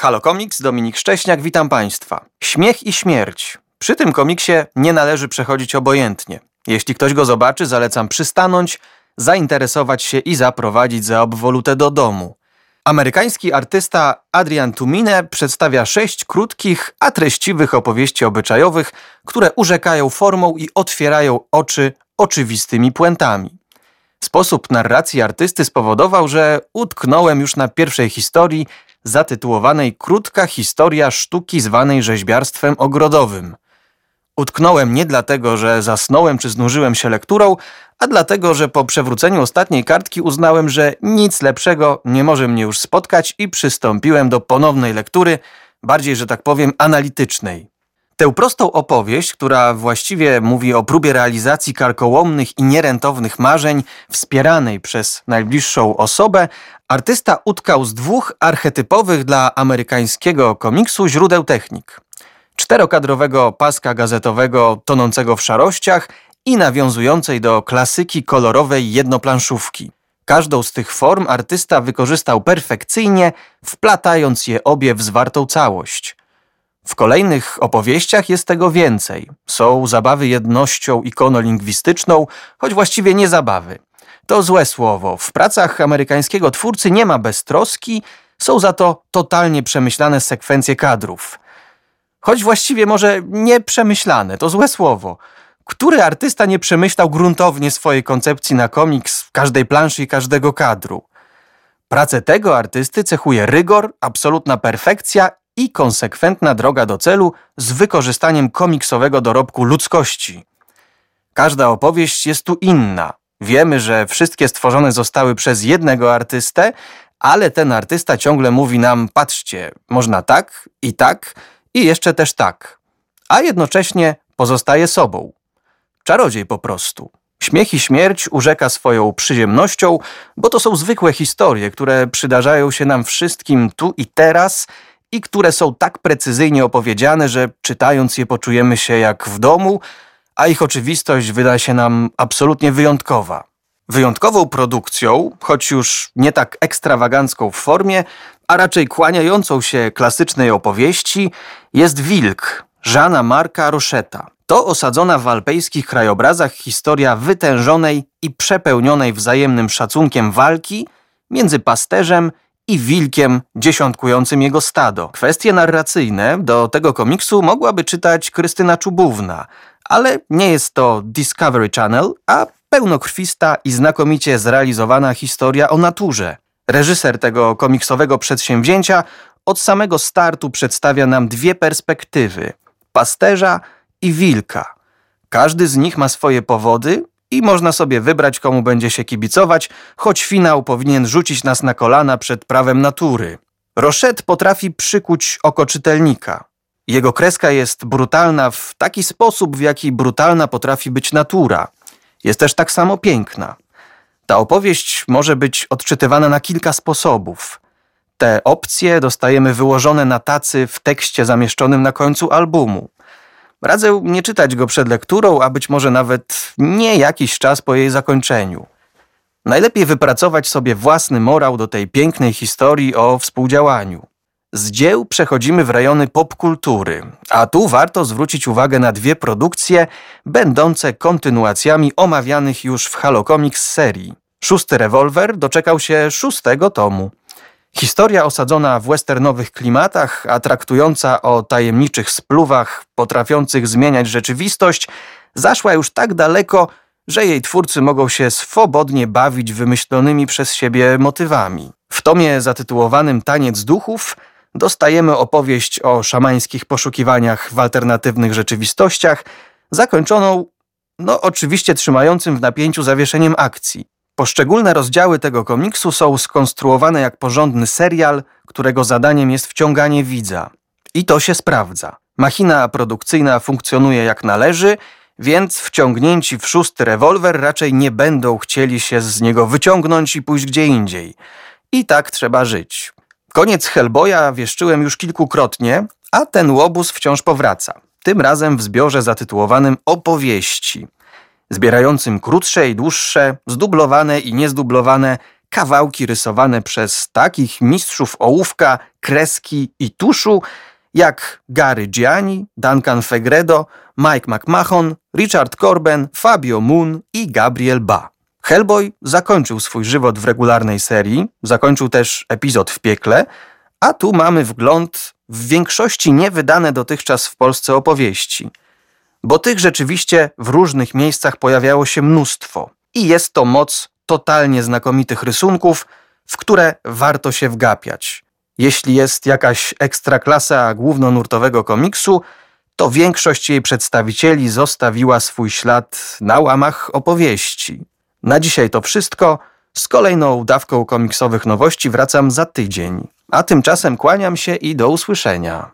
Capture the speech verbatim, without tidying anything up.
Halo Komiks, Dominik Szcześniak, witam Państwa. Śmiech i śmierć. Przy tym komiksie nie należy przechodzić obojętnie. Jeśli ktoś go zobaczy, zalecam przystanąć, zainteresować się i zaprowadzić za obwolutę do domu. Amerykański artysta Adrian Tumine przedstawia sześć krótkich, a treściwych opowieści obyczajowych, które urzekają formą i otwierają oczy oczywistymi puentami. Sposób narracji artysty spowodował, że utknąłem już na pierwszej historii zatytułowanej Krótka historia sztuki zwanej rzeźbiarstwem ogrodowym. Utknąłem nie dlatego, że zasnąłem czy znużyłem się lekturą, a dlatego, że po przewróceniu ostatniej kartki uznałem, że nic lepszego nie może mnie już spotkać i przystąpiłem do ponownej lektury, bardziej, że tak powiem, analitycznej. Tę prostą opowieść, która właściwie mówi o próbie realizacji karkołomnych i nierentownych marzeń wspieranej przez najbliższą osobę, artysta utkał z dwóch archetypowych dla amerykańskiego komiksu źródeł technik. Czterokadrowego paska gazetowego tonącego w szarościach i nawiązującej do klasyki kolorowej jednoplanszówki. Każdą z tych form artysta wykorzystał perfekcyjnie, wplatając je obie w zwartą całość. W kolejnych opowieściach jest tego więcej. Są zabawy jednością ikonolingwistyczną, choć właściwie nie zabawy. To złe słowo. W pracach amerykańskiego twórcy nie ma beztroski, są za to totalnie przemyślane sekwencje kadrów. Choć właściwie może nie przemyślane, to złe słowo. Który artysta nie przemyślał gruntownie swojej koncepcji na komiks każdej planszy i każdego kadru? Pracę tego artysty cechuje rygor, absolutna perfekcja i konsekwentna droga do celu z wykorzystaniem komiksowego dorobku ludzkości. Każda opowieść jest tu inna. Wiemy, że wszystkie stworzone zostały przez jednego artystę, ale ten artysta ciągle mówi nam: patrzcie, można tak i tak i jeszcze też tak. A jednocześnie pozostaje sobą. Czarodziej po prostu. Śmiech i śmierć urzeka swoją przyziemnością, bo to są zwykłe historie, które przydarzają się nam wszystkim tu i teraz i które są tak precyzyjnie opowiedziane, że czytając je poczujemy się jak w domu, a ich oczywistość wyda się nam absolutnie wyjątkowa. Wyjątkową produkcją, choć już nie tak ekstrawagancką w formie, a raczej kłaniającą się klasycznej opowieści, jest Wilk Jeana Marca Rocheta. To osadzona w alpejskich krajobrazach historia wytężonej i przepełnionej wzajemnym szacunkiem walki między pasterzem i wilkiem dziesiątkującym jego stado. Kwestie narracyjne do tego komiksu mogłaby czytać Krystyna Czubówna, ale nie jest to Discovery Channel, a pełnokrwista i znakomicie zrealizowana historia o naturze. Reżyser tego komiksowego przedsięwzięcia od samego startu przedstawia nam dwie perspektywy – pasterza i wilka. Każdy z nich ma swoje powody i można sobie wybrać, komu będzie się kibicować, choć finał powinien rzucić nas na kolana przed prawem natury. Rochette potrafi przykuć oko czytelnika. Jego kreska jest brutalna w taki sposób, w jaki brutalna potrafi być natura. Jest też tak samo piękna. Ta opowieść może być odczytywana na kilka sposobów. Te opcje dostajemy wyłożone na tacy w tekście zamieszczonym na końcu albumu. Radzę nie czytać go przed lekturą, a być może nawet nie jakiś czas po jej zakończeniu. Najlepiej wypracować sobie własny morał do tej pięknej historii o współdziałaniu. Z dzieł przechodzimy w rejony popkultury, a tu warto zwrócić uwagę na dwie produkcje będące kontynuacjami omawianych już w Halo Comics serii. Szósty rewolwer doczekał się szóstego tomu. Historia osadzona w westernowych klimatach, a traktująca o tajemniczych spluwach potrafiących zmieniać rzeczywistość, zaszła już tak daleko, że jej twórcy mogą się swobodnie bawić wymyślonymi przez siebie motywami. W tomie zatytułowanym Taniec duchów dostajemy opowieść o szamańskich poszukiwaniach w alternatywnych rzeczywistościach, zakończoną, no oczywiście trzymającym w napięciu zawieszeniem akcji. Poszczególne rozdziały tego komiksu są skonstruowane jak porządny serial, którego zadaniem jest wciąganie widza. I to się sprawdza. Machina produkcyjna funkcjonuje jak należy, więc wciągnięci w szósty rewolwer raczej nie będą chcieli się z niego wyciągnąć i pójść gdzie indziej. I tak trzeba żyć. Koniec Hellboya wieszczyłem już kilkukrotnie, a ten łobuz wciąż powraca. Tym razem w zbiorze zatytułowanym Opowieści, zbierającym krótsze i dłuższe, zdublowane i niezdublowane kawałki rysowane przez takich mistrzów ołówka, kreski i tuszu jak Gary Gianni, Duncan Fegredo, Mike McMahon, Richard Corben, Fabio Moon i Gabriel Ba. Hellboy zakończył swój żywot w regularnej serii, zakończył też epizod w piekle, a tu mamy wgląd w większości niewydane dotychczas w Polsce opowieści. Bo tych rzeczywiście w różnych miejscach pojawiało się mnóstwo i jest to moc totalnie znakomitych rysunków, w które warto się wgapiać. Jeśli jest jakaś ekstraklasa głównonurtowego komiksu, to większość jej przedstawicieli zostawiła swój ślad na łamach opowieści. Na dzisiaj to wszystko. Z kolejną dawką komiksowych nowości wracam za tydzień. A tymczasem kłaniam się i do usłyszenia.